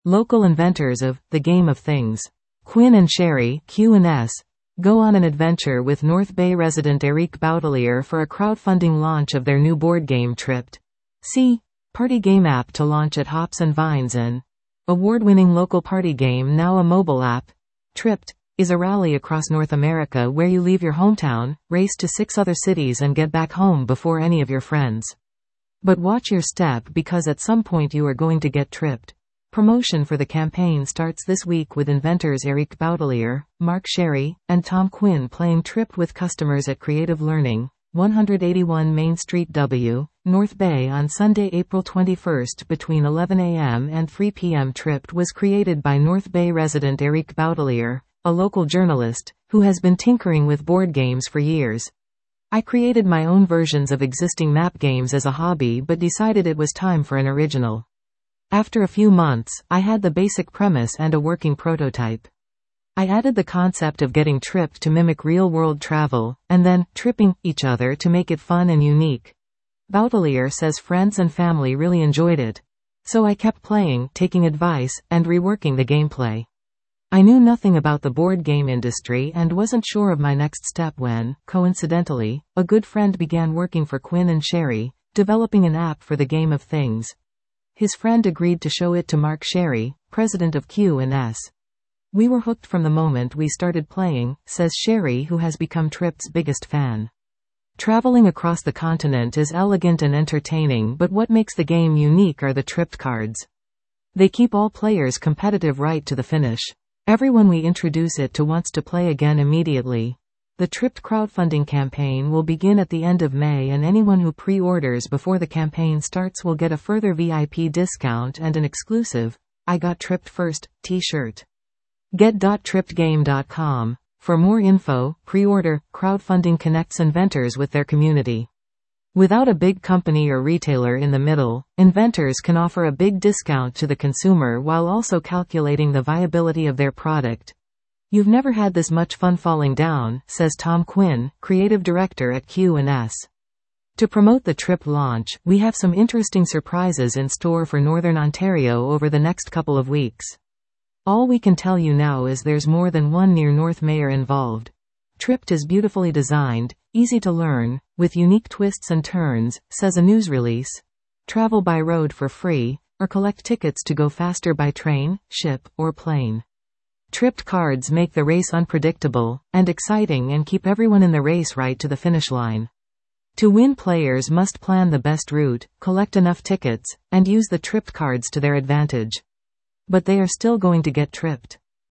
Local inventors of The Game of Things, Quinn and Sherry, Q&S, go on an adventure with North Bay resident Eric Boutelier for a crowdfunding launch of their new board game Tripped. See, party game app to launch at Hops and Vines. An award-winning local party game, now a mobile app. Tripped is a rally across North America where you leave your hometown, race to 6 other cities and get back home before any of your friends. But watch your step, because at some point you are going to get tripped. Promotion for the campaign starts this week with inventors Eric Boutelier, Mark Sherry, and Tom Quinn playing Tripped with customers at Creative Learning, 181 Main Street W, North Bay on Sunday, April 21st between 11 a.m. and 3 p.m. Tripped was created by North Bay resident Eric Boutelier, a local journalist, who has been tinkering with board games for years. I created my own versions of existing map games as a hobby but decided it was time for an original. After a few months, I had the basic premise and a working prototype. I added the concept of getting tripped to mimic real-world travel, and then tripping each other to make it fun and unique. Boutelier says friends and family really enjoyed it. So I kept playing, taking advice, and reworking the gameplay. I knew nothing about the board game industry and wasn't sure of my next step when, coincidentally, a good friend began working for Quinn and Sherry, developing an app for The Game of Things. His friend agreed to show it to Mark Sherry, president of Q&S. We were hooked from the moment we started playing, says Sherry, who has become Tripped's biggest fan. Traveling across the continent is elegant and entertaining, but what makes the game unique are the Tripped cards. They keep all players competitive right to the finish. Everyone we introduce it to wants to play again immediately. The Tripped crowdfunding campaign will begin at the end of May, and anyone who pre-orders before the campaign starts will get a further VIP discount and an exclusive "I Got Tripped First" t-shirt. Get.trippedgame.com. For more info. Pre-order. Crowdfunding connects inventors with their community. Without a big company or retailer in the middle, inventors can offer a big discount to the consumer while also calculating the viability of their product. You've never had this much fun falling down, says Tom Quinn, creative director at Q&S. To promote the Tripped launch, we have some interesting surprises in store for Northern Ontario over the next couple of weeks. All we can tell you now is there's more than one near North Mayor involved. Tripped is beautifully designed, easy to learn, with unique twists and turns, says a news release. Travel by road for free, or collect tickets to go faster by train, ship, or plane. Tripped cards make the race unpredictable and exciting and keep everyone in the race right to the finish line. To win, players must plan the best route, collect enough tickets, and use the Tripped cards to their advantage. But they are still going to get tripped.